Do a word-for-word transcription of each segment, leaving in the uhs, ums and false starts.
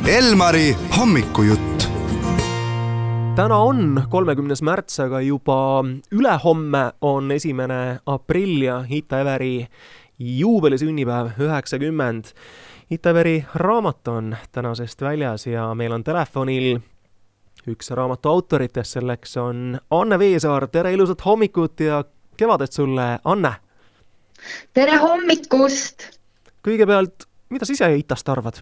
Elmari hommikujutt. Täna on kolmekümnes märts, aga juba ülehomme on esimene aprill ja Ita-Everi juubelisünnipäev üheksakümmend. Ita-Everi raamat on tänasest väljas ja meil on telefonil üks raamatu autoritest, selleks on Anne Veesaar. Tere, ilusat hommikut ja kevadet sulle, Anne! Tere hommikust! Kõigepealt, mida sa ise Itast arvad?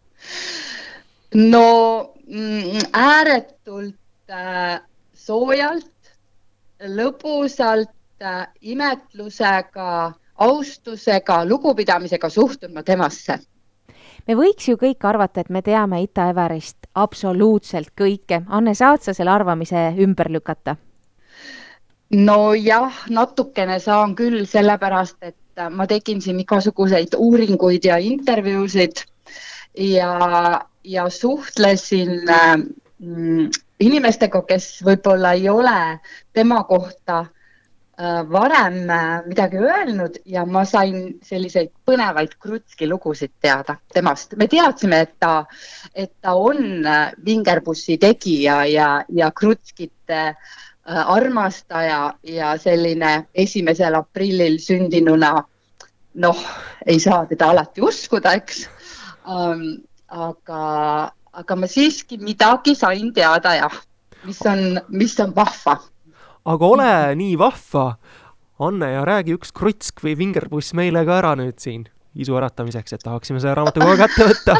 No mm, ääretult äh, soojalt, lõbusalt, äh, imetlusega, austusega, lugupidamisega suhtun ma temasse. Me võiks ju kõik arvata, et me teame Ita-Everist absoluutselt kõike. Anne, saad sa selle arvamise ümber lükata? No jah, natukene saan küll, sellepärast, et ma tegin siin igasuguseid uuringuid ja intervjuusid ja, ja suhtlesin äh, inimestega, kes võib-olla ei ole tema kohta äh, varem äh, midagi öelnud ja ma sain selliseid põnevaid Krutski lugusid teada temast. Me teadsime, et ta, et ta on äh, vingerbussi tegija ja, ja Krutskit äh, armastaja ja selline esimesel aprillil sündinuna, noh, ei saa teda alati uskuda, eks. Um, aga, aga ma siiski midagi sain teada, jah, mis on, mis on vahva. Aga ole nii vahva, Anne, ja räägi üks krutsk või vingerbuss meile ka ära nüüd siin isu äratamiseks, et tahaksime selle raamatu kogu kätte võtta.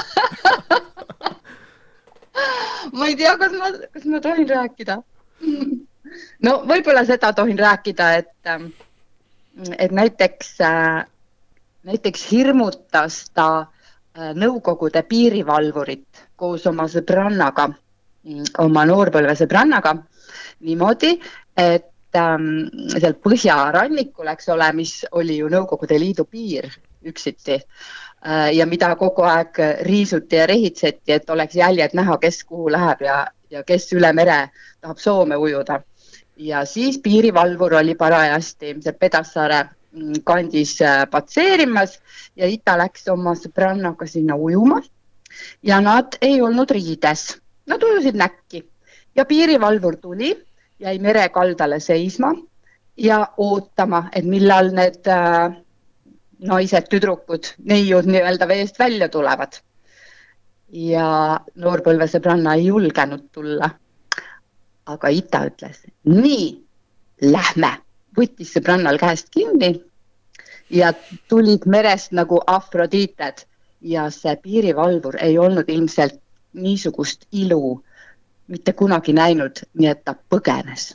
Ma ei tea, kas ma, kas ma tohin rääkida. No võib-olla seda tohin rääkida, et, et näiteks, näiteks hirmutas ta Nõukogude piirivalvurit koos oma sõbrannaga, oma noorpõlve sõbrannaga, niimoodi, et ähm, seal põhjarannikul, eks ole, mis oli ju Nõukogude Liidu piir üksiti äh, ja mida kogu aeg riisuti ja rehitseti, et oleks jäljed näha, kes kuhu läheb ja, ja kes üle mere tahab Soome ujuda. Ja siis piirivalvur oli parajasti see Pedassaare kandis patseerimas ja Ita läks oma sõbrannaga sinna ujuma ja nad ei olnud riides. Nad ujusid näkki ja piirivalvur tuli, jäi merekaldale seisma ja ootama, et millal need äh, naised, tüdrukud, neiud nii-öelda veest välja tulevad. Ja noorpõlve sõbranna ei julgenud tulla. Aga Ita ütles, nii, lähme. Võttis sõbrannal käest kinni ja tulid merest nagu Afrodiited ja see piirivalvur ei olnud ilmselt niisugust ilu mitte kunagi näinud, nii et ta põgenes.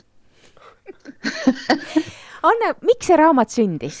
Anne, miks see raamat sündis?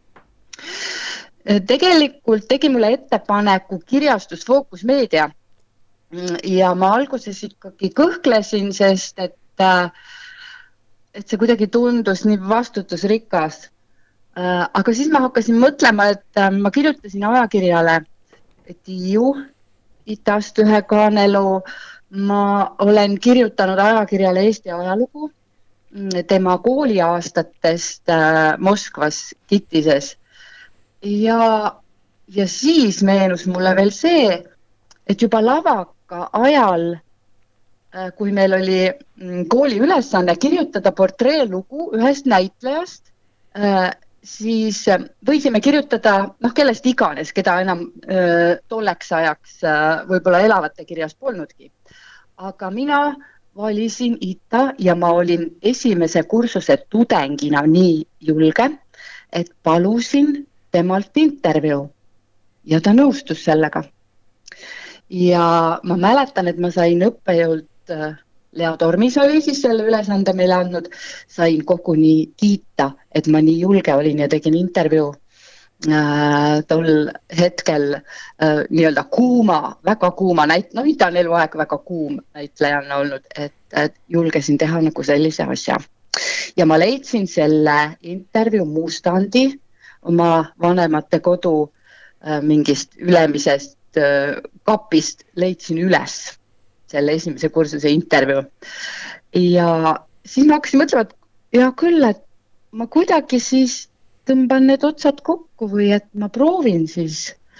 Tegelikult tegi mulle ettepaneku kirjastus Focus Media ja ma alguses ikkagi kõhklesin, sest et et see kuidagi tundus nii vastutusrikas. Aga siis ma hakkasin mõtlema, et ma kirjutasin ajakirjale, et ju Itast ühe kaanelu. Ma olen kirjutanud ajakirjale Eesti ajalugu tema kooliaastatest Moskvas Kitises. Ja, ja siis meenus mulle veel see, et juba lavaka ajal, kui meil oli kooli ülesanne kirjutada portreelugu ühest näitlejast, siis võisime kirjutada, noh, kellest iganes, keda enam tolleks ajaks võib-olla elavate kirjas polnudki. Aga mina valisin Ita ja ma olin esimese kursuse tudengina nii julge, et palusin temalt intervjuu ja ta nõustus sellega. Ja ma mäletan, et ma sain õppejõult Lea Tormis oli siis selle ülesande meile andnud, sain koguni kiita, et ma nii julge olin ja tegin intervjuu äh, tol hetkel äh, nii-öelda kuuma, väga kuuma näit-, no Ita on eluaeg väga kuum näitlejana olnud, et, et julgesin teha nagu sellise asja. Ja ma leidsin selle intervjuu muustandi oma vanemate kodu äh, mingist ülemisest äh, kapist leidsin üles selle esimese kursuse intervjuu. Ja siis ma hakkasin mõtlema, et ja küll, et ma kuidagi siis tõmban need otsad kokku või et ma proovin siis.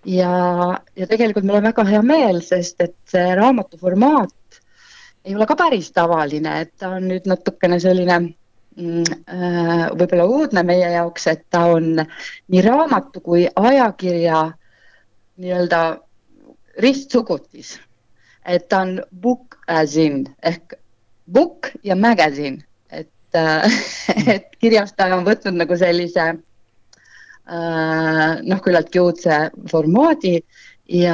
ja, ja tegelikult mul on väga hea meel, sest et see raamatu formaat ei ole ka päris tavaline, et ta on nüüd natukene selline mm, võib-olla uudne meie jaoks, et ta on nii raamatu kui ajakirja nii-öelda ristsugutis. Et ta on book as in ehk book ja magazine, et, et kirjastaja on võtnud nagu sellise noh, küllaltki uudse formaadi ja,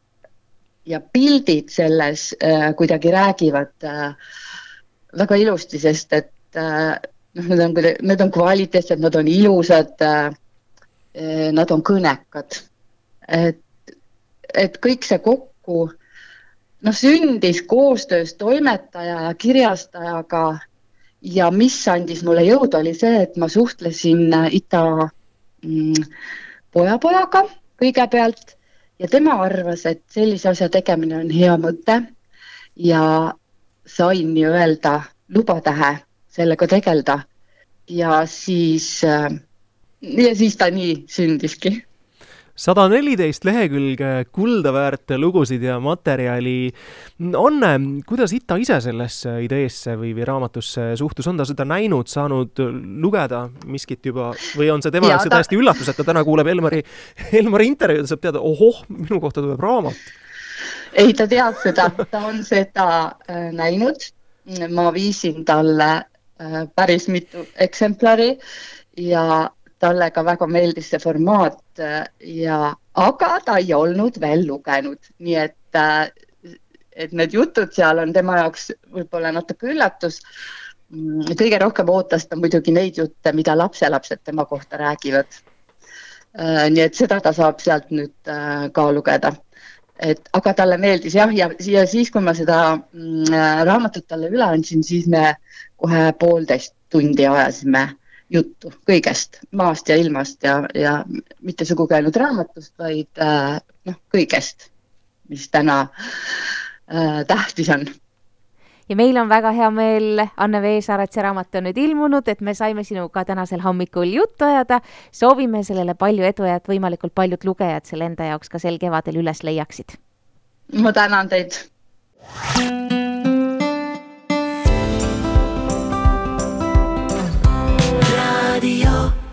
ja pildid selles kuidagi räägivad väga ilusti, sest et noh, need on, need on kvaliteetsed, nad on ilusad, nad on kõnekad. Et, et kõik see kokku noh, sündis koostöös toimetaja ja kirjastajaga ja mis andis mulle jõud oli see, et ma suhtlesin Ita mm, pojapojaga kõigepealt ja tema arvas, et sellise asja tegemine on hea mõte ja sain nii-öelda lubatähe sellega tegelda ja siis, ja siis ta nii sündiski. sada neliteist lehekülge kuldaväärt lugusid ja materjali. Anne, kuidas Ita ise sellesse ideesse või, või raamatusse suhtus? On ta seda näinud, saanud lugeda miskit juba või on see tema jaoks ta... täiesti üllatus, et ta täna kuuleb Elmari, Elmari intervjuud ja saab teada, ohoh, minu kohta tuleb raamat? Ei, ta teab seda, ta on seda äh, näinud. Ma viisin talle äh, päris mitu eksemplari ja talle ka väga meeldis see formaat, ja, aga ta ei olnud veel lugenud. Nii et, et need jutud seal on tema jaoks võib-olla natuke üllatus. Kõige rohkem ootas ta muidugi neid jutte, mida lapselapsed tema kohta räägivad. Nii et seda ta saab sealt nüüd ka lugeda. Et, aga talle meeldis jah, ja, ja siis kui ma seda raamatut talle üle andsin, siis me kohe poolteist tundi ajasime juttu kõigest, maast ja ilmast ja, ja mitte sugugi ainult raamatust, vaid äh, noh, kõigest, mis täna äh, tähtis on. Ja meil on väga hea meel, Anne Veesaar, et see raamat on nüüd ilmunud, et me saime sinuga tänasel hommikul juttu ajada. Soovime sellele palju edu ja et võimalikult paljud lugejad selle enda jaoks ka sel kevadel üles leiaksid. Ma tänan teid. Radio